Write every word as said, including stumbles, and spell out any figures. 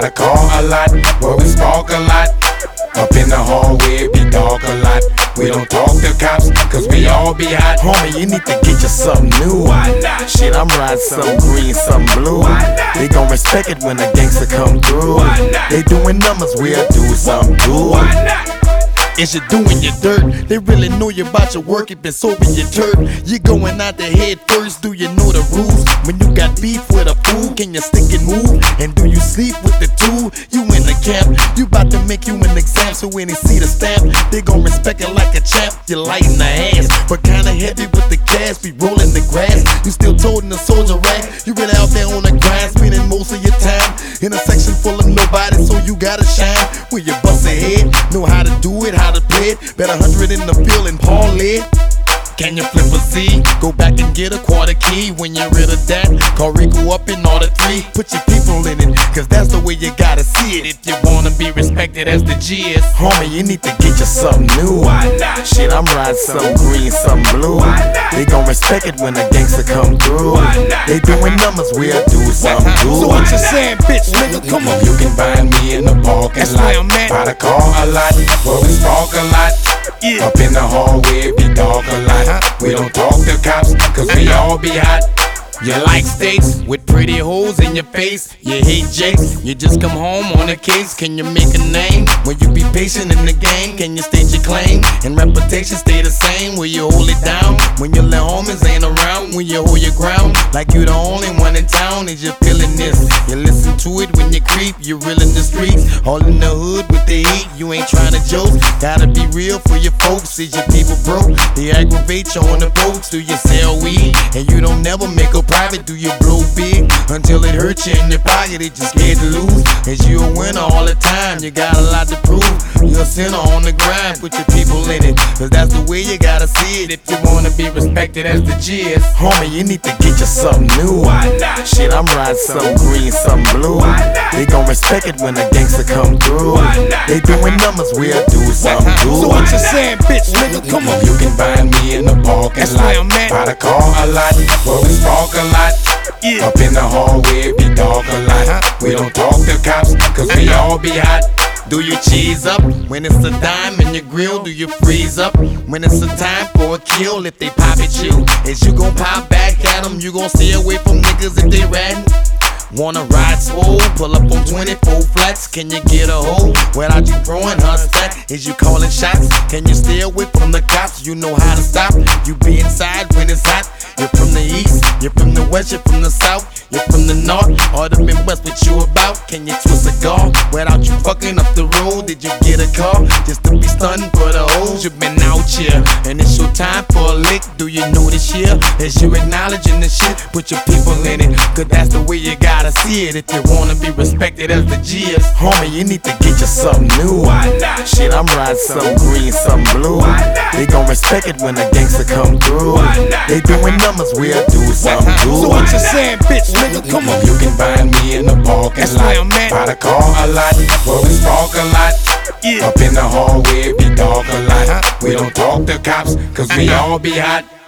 by the car a lot, where we spark a lot. Up in the hallway, it be dark a lot. We don't talk to cops, cause we all be hot. Homie, you need to get you something new. Why not? Shit, I'm riding some green, some blue. Why not? They gon' respect it when the gangster come through. Why not? They doing numbers, we'll do something good. Why not? Is you doing your dirt? They really know you about your work, it been soaking your turd. You going out the head first, do you know the rules? When you got beef with a fool, can you stick and move? And do you sleep with the two? You in the camp, you about to make you an exam. So when they see the stamp, they gon' respect it like a champ. You light in the ass, but kinda heavy with the cash. We rollin' the grass, you still toting the soldier rag. You really out there on the grind, spending most of your time in a section full of nobody, so you gotta shine. Where you bust ahead, know how to do it, how to play it. Bet a hundred in the field and parlay. Can you flip a Z? Go back and get a quarter key. When you're rid of that, call Rico up in order three. Put your people in it, cause that's the way you gotta see it. If you wanna be respected as the G is. Homie, you need to get you something new. Why not? Shit, I'm riding some green, some blue. Why not? They gon' respect it when the gangster come through. Why not? They doing numbers, we'll do something good. So what you saying, bitch, nigga, come on. You can find me in the parking That's lot, where I'm at. by the car a lot, where we spark a lot. Yeah. Up in the hallway, it be dark a lot. We don't talk to cops, cause we all be hot. You like steaks with pretty holes in your face. You hate jakes, you just come home on a case. Can you make a name? When you be patient in the game, can you state your claim? And reputation stay the same, will you hold it down? When your little homies ain't around, when you hold your ground like you the only one in town, is you feeling this? You listen to it when you creep, you real in the streets. All in the hood with the heat, you ain't trying to joke. Gotta be real for your folks, is your people broke? They aggravate you on the boats, do you sell weed? And you don't never make a private, do you blow big until it hurts you in your pocket? It just scared to lose. As you a winner all the time, you got a lot to prove. You're a sinner on the grind, put your people in it, cause that's the way you gotta see it. If you wanna be respected as the G is. Homie, you need to get you something new. Why not? Shit, I'm riding some green, some blue. Why not? They gon' respect it when the gangster come through. Why not? They doing numbers, we'll do something good. So what you saying, bitch, nigga, come on. You can find me in the parking That's lot, where I'm at. by the car a lot, where we spark a lot. Yeah. Up in the hallway, it be dark a lot. We don't talk to cops, cause we all be hot. Do you cheese up when it's a dime in your grill? Do you freeze up when it's a time for a kill? If they pop at you, is you gon' pop back at them? You gon' stay away from niggas if they ratting? Wanna ride swole, pull up on twenty-four flats. Can you get a hold without you throwing her stack? Is you calling shots? Can you stay away from the cops? You know how to stop. You be inside when it's hot. You're from the east, you're from the west, you're from the south, you're from the north, or the Midwest. What you about? Can you twist a cigar without you fucking up the road? Did you get a car just to be stunning for the hoes? You've been out here, and it's your time for a lick. Do you know this year? As you acknowledging the shit, put your people in it, cause that's the way you gotta see it. If you wanna be respected as the G is. Homie, you need to get you something new. Why not? Shit, I'm riding some green, some blue. Why not? They gon' respect it when the gangster come through. Why not? They doing numbers, we'll do something good. So what you saying, bitch, nigga, come on. You can find me in the parking That's lot, where I'm at. by the car a lot, where we spark a lot. Yeah. Up in the hallway, it be dark a lot. We don't talk to cops, cause we all be hot.